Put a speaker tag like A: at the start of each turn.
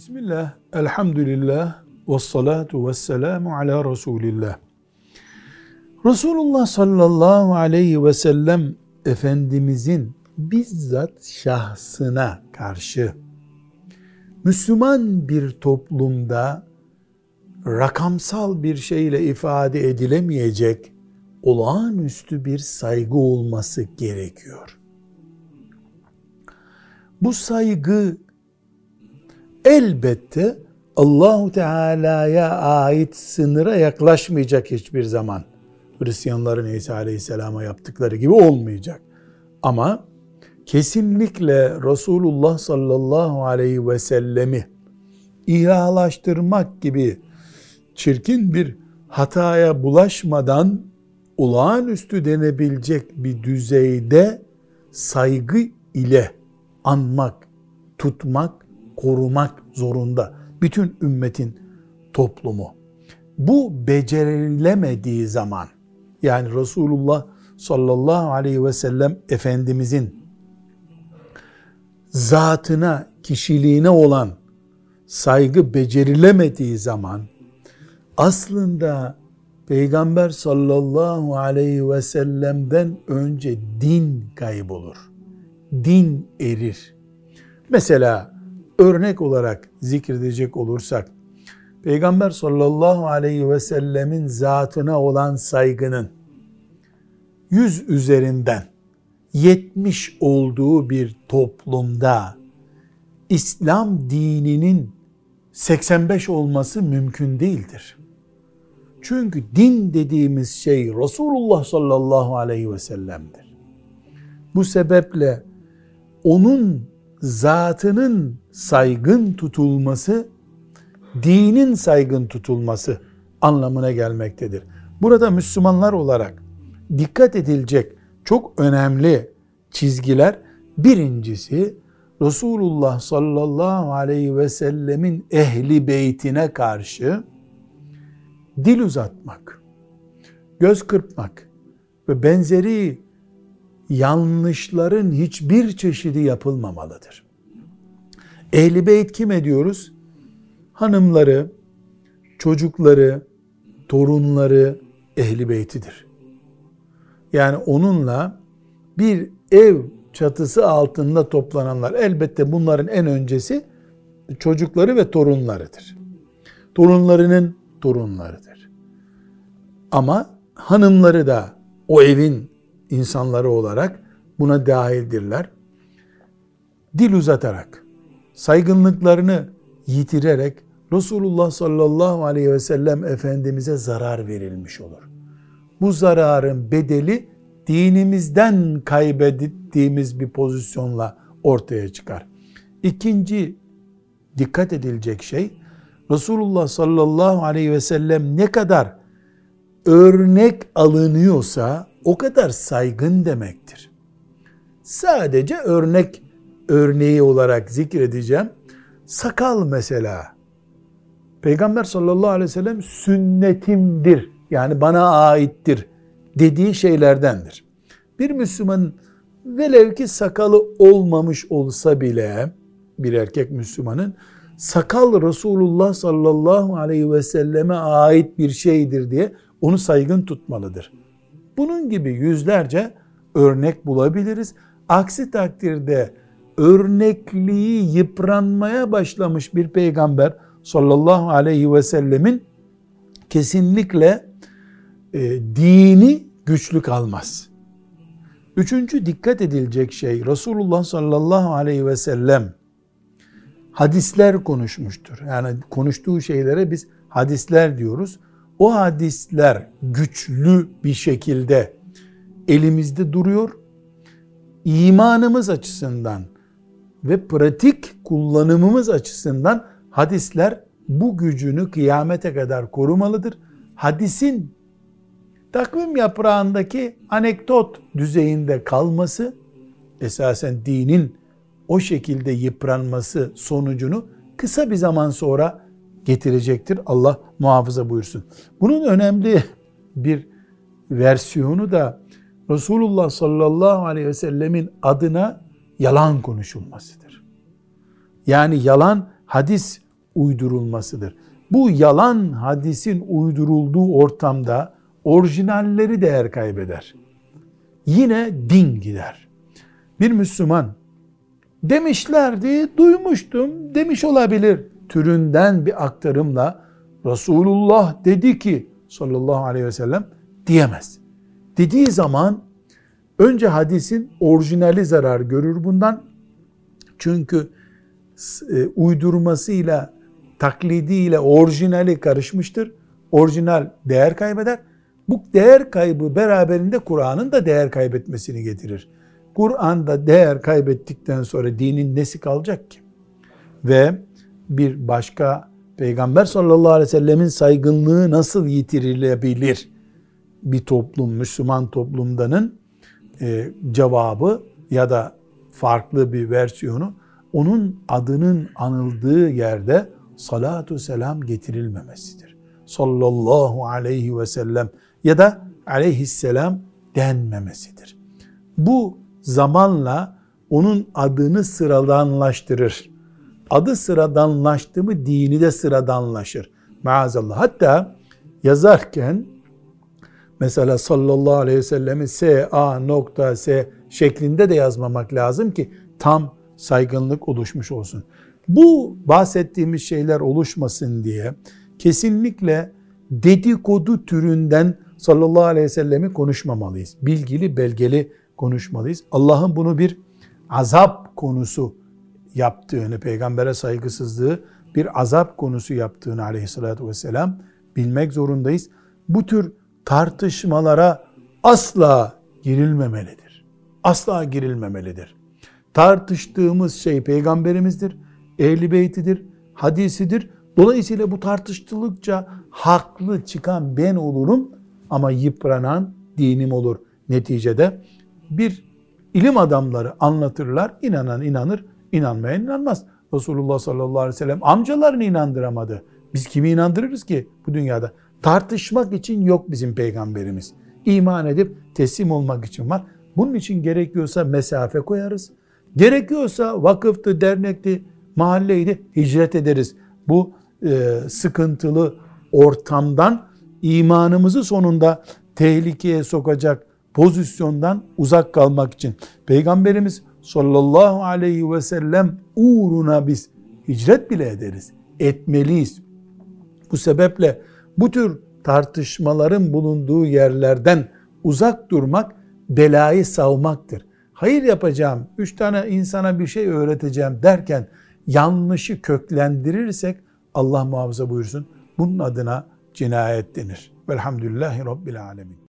A: Bismillah, elhamdülillah, ve salatu ve selamu ala Resulillah. Resulullah sallallahu aleyhi ve sellem Efendimizin bizzat şahsına karşı Müslüman bir toplumda rakamsal bir şeyle ifade edilemeyecek olağanüstü bir saygı olması gerekiyor. Bu saygı elbette Allahu Teala'ya ait sınıra yaklaşmayacak hiçbir zaman. Hristiyanların İsa Aleyhisselam'a yaptıkları gibi olmayacak. Ama kesinlikle Resulullah sallallahu aleyhi ve sellemi ilahlaştırmak gibi çirkin bir hataya bulaşmadan olağanüstü denebilecek bir düzeyde saygı ile anmak, tutmak, korumak zorunda bütün ümmetin toplumu. Bu becerilemediği zaman, yani Resulullah sallallahu aleyhi ve sellem Efendimizin zatına, kişiliğine olan saygı becerilemediği zaman aslında Peygamber sallallahu aleyhi ve sellem'den önce din kaybolur. Din erir. Mesela örnek olarak zikredecek olursak, Peygamber sallallahu aleyhi ve sellemin zatına olan saygının 100 üzerinden 70 olduğu bir toplumda İslam dininin 85 olması mümkün değildir. Çünkü din dediğimiz şey Resulullah sallallahu aleyhi ve sellem'dir. Bu sebeple onun zatının saygın tutulması, dinin saygın tutulması anlamına gelmektedir. Burada Müslümanlar olarak dikkat edilecek çok önemli çizgiler, birincisi Resulullah sallallahu aleyhi ve sellemin ehli beytine karşı dil uzatmak, göz kırpmak ve benzeri yanlışların hiçbir çeşidi yapılmamalıdır. Ehl-i Beyt kime diyoruz? Hanımları, çocukları, torunları Ehl-i Beytidir. Yani onunla bir ev çatısı altında toplananlar, elbette bunların en öncesi çocukları ve torunlarıdır. Torunlarının torunlarıdır. Ama hanımları da o evin insanları olarak buna dahildirler. Dil uzatarak, saygınlıklarını yitirerek Resulullah sallallahu aleyhi ve sellem Efendimiz'e zarar verilmiş olur. Bu zararın bedeli dinimizden kaybettiğimiz bir pozisyonla ortaya çıkar. İkinci dikkat edilecek şey, Resulullah sallallahu aleyhi ve sellem ne kadar örnek alınıyorsa o kadar saygın demektir. Sadece örneği olarak zikredeceğim. Sakal mesela. Peygamber sallallahu aleyhi ve sellem sünnetimdir, yani bana aittir dediği şeylerdendir. Bir Müslüman velev ki sakalı olmamış olsa bile, bir erkek Müslümanın sakal Resulullah sallallahu aleyhi ve selleme ait bir şeydir diye onu saygın tutmalıdır. Bunun gibi yüzlerce örnek bulabiliriz. Aksi takdirde örnekliği yıpranmaya başlamış bir peygamber sallallahu aleyhi ve sellemin kesinlikle dini güçlü kalmaz. Üçüncü dikkat edilecek şey, Resulullah sallallahu aleyhi ve sellem hadisler konuşmuştur. Yani konuştuğu şeylere biz hadisler diyoruz. O hadisler güçlü bir şekilde elimizde duruyor. İmanımız açısından ve pratik kullanımımız açısından hadisler bu gücünü kıyamete kadar korumalıdır. Hadisin takvim yaprağındaki anekdot düzeyinde kalması, esasen dinin o şekilde yıpranması sonucunu kısa bir zaman sonra getirecektir. Allah muhafaza buyursun. Bunun önemli bir versiyonu da Resulullah sallallahu aleyhi ve sellemin adına yalan konuşulmasıdır. Yani yalan hadis uydurulmasıdır. Bu yalan hadisin uydurulduğu ortamda orijinalleri değer kaybeder. Yine din gider. Bir Müslüman demişlerdi, duymuştum, demiş olabilir türünden bir aktarımla Resulullah dedi ki sallallahu aleyhi ve sellem diyemez. Dediği zaman önce hadisin orijinali zarar görür bundan. Çünkü uydurmasıyla, taklidiyle orijinali karışmıştır. Orijinal değer kaybeder. Bu değer kaybı beraberinde Kur'an'ın da değer kaybetmesini getirir. Kur'an'da değer kaybettikten sonra dinin nesi kalacak ki? Ve bir başka Peygamber sallallahu aleyhi ve sellemin saygınlığı nasıl yitirilebilir? Bir toplum, Müslüman toplumdanın cevabı ya da farklı bir versiyonu, onun adının anıldığı yerde salatu selam getirilmemesidir. Sallallahu aleyhi ve sellem ya da aleyhisselam denmemesidir. Bu zamanla onun adını sıradanlaştırır. Adı sıradanlaştı mı dini de sıradanlaşır. Maazallah. Hatta yazarken mesela sallallahu aleyhi ve sellemi S.A.S. şeklinde de yazmamak lazım ki tam saygınlık oluşmuş olsun. Bu bahsettiğimiz şeyler oluşmasın diye kesinlikle dedikodu türünden sallallahu aleyhi ve sellemi konuşmamalıyız. Bilgili, belgeli konuşmalıyız. Allah'ın bunu bir azap konusu yaptığını, peygambere saygısızlığı bir azap konusu yaptığını aleyhissalatü vesselam bilmek zorundayız. Bu tür tartışmalara asla girilmemelidir. Asla girilmemelidir. Tartıştığımız şey peygamberimizdir, ehl-i beytidir, hadisidir. Dolayısıyla bu tartıştıkça haklı çıkan ben olurum ama yıpranan dinim olur. Neticede bir ilim adamları anlatırlar, inanan inanır, inanmayan inanmaz. Resulullah sallallahu aleyhi ve sellem amcalarını inandıramadı. Biz kimi inandırırız ki bu dünyada? Tartışmak için yok bizim peygamberimiz. İman edip teslim olmak için var. Bunun için gerekiyorsa mesafe koyarız. Gerekiyorsa vakıftı, dernekti, mahalleydi, hicret ederiz. Bu sıkıntılı ortamdan imanımızı sonunda tehlikeye sokacak pozisyondan uzak kalmak için Peygamberimiz sallallahu aleyhi ve sellem uğruna biz hicret bile ederiz. Etmeliyiz. Bu sebeple bu tür tartışmaların bulunduğu yerlerden uzak durmak belayı savmaktır. Hayır yapacağım, 3 tane insana bir şey öğreteceğim derken yanlışı köklendirirsek Allah muhafaza buyursun bunun adına cinayet denir. Velhamdülillahi Rabbil alemin.